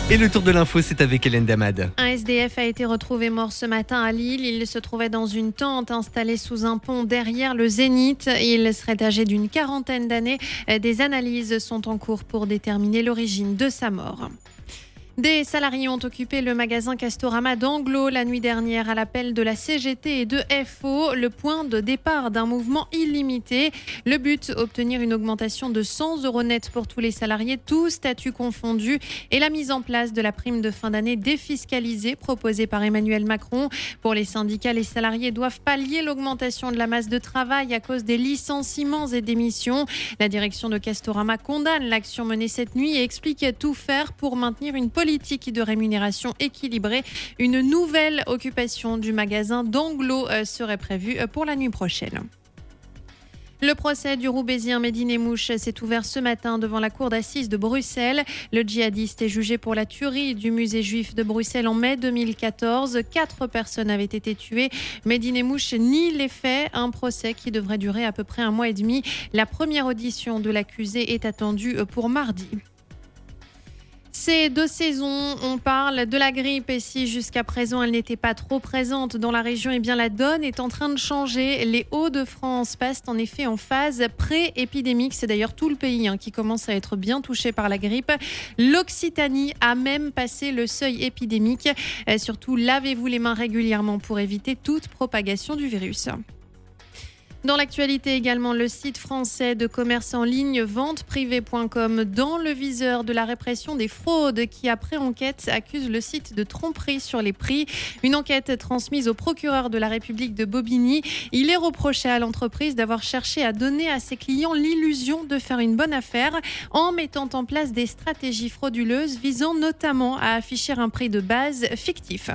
Et le tour de l'info, c'est avec Hélène Damad. Un SDF a été retrouvé mort ce matin à Lille. Il se trouvait dans une tente installée sous un pont derrière le Zénith. Il serait âgé d'une quarantaine d'années. Des analyses sont en cours pour déterminer l'origine de sa mort. Des salariés ont occupé le magasin Castorama d'Anglo la nuit dernière à l'appel de la CGT et de FO, le point de départ d'un mouvement illimité. Le but, obtenir une augmentation de 100 € net pour tous les salariés, tous statuts confondus, et la mise en place de la prime de fin d'année défiscalisée proposée par Emmanuel Macron. Pour les syndicats, les salariés doivent pallier l'augmentation de la masse de travail à cause des licenciements et démissions. La direction de Castorama condamne l'action menée cette nuit et explique tout faire pour maintenir une politique de rémunération équilibrée. Une nouvelle occupation du magasin d'Anglo serait prévue pour la nuit prochaine. Le procès du Roubaisien Mehdi Nemmouche s'est ouvert ce matin devant la cour d'assises de Bruxelles. Le djihadiste est jugé pour la tuerie du musée juif de Bruxelles en mai 2014. 4 personnes avaient été tuées. Mehdi Nemmouche nie les faits. Un procès qui devrait durer à peu près 1 mois et demi. La première audition de l'accusé est attendue pour mardi. Ces 2 saisons, on parle de la grippe et si jusqu'à présent elle n'était pas trop présente dans la région, eh bien la donne est en train de changer. Les Hauts-de-France passent en effet en phase pré-épidémique. C'est d'ailleurs tout le pays qui commence à être bien touché par la grippe. L'Occitanie a même passé le seuil épidémique. Surtout, lavez-vous les mains régulièrement pour éviter toute propagation du virus. Dans l'actualité également, le site français de commerce en ligne venteprivée.com dans le viseur de la répression des fraudes qui, après enquête, accuse le site de tromperie sur les prix. Une enquête transmise au procureur de la République de Bobigny. Il est reproché à l'entreprise d'avoir cherché à donner à ses clients l'illusion de faire une bonne affaire en mettant en place des stratégies frauduleuses visant notamment à afficher un prix de base fictif.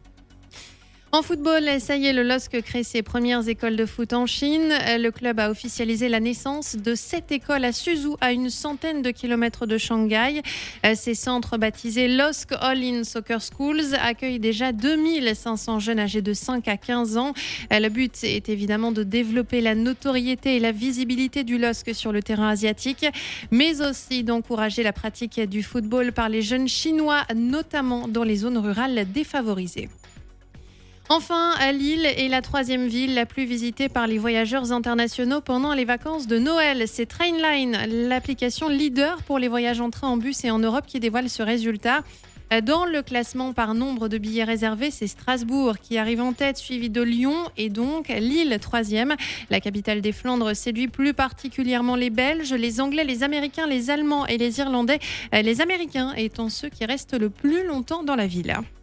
En football, ça y est, le LOSC crée ses premières écoles de foot en Chine. Le club a officialisé la naissance de 7 écoles à Suzhou, à une centaine de kilomètres de Shanghai. Ces centres baptisés LOSC All-in Soccer Schools accueillent déjà 2500 jeunes âgés de 5 à 15 ans. Le but est évidemment de développer la notoriété et la visibilité du LOSC sur le terrain asiatique, mais aussi d'encourager la pratique du football par les jeunes chinois, notamment dans les zones rurales défavorisées. Enfin, Lille est la 3e ville la plus visitée par les voyageurs internationaux pendant les vacances de Noël. C'est Trainline, l'application leader pour les voyages en train, en bus et en Europe, qui dévoile ce résultat. Dans le classement par nombre de billets réservés, c'est Strasbourg qui arrive en tête, suivi de Lyon et donc Lille 3e. La capitale des Flandres séduit plus particulièrement les Belges, les Anglais, les Américains, les Allemands et les Irlandais. Les Américains étant ceux qui restent le plus longtemps dans la ville.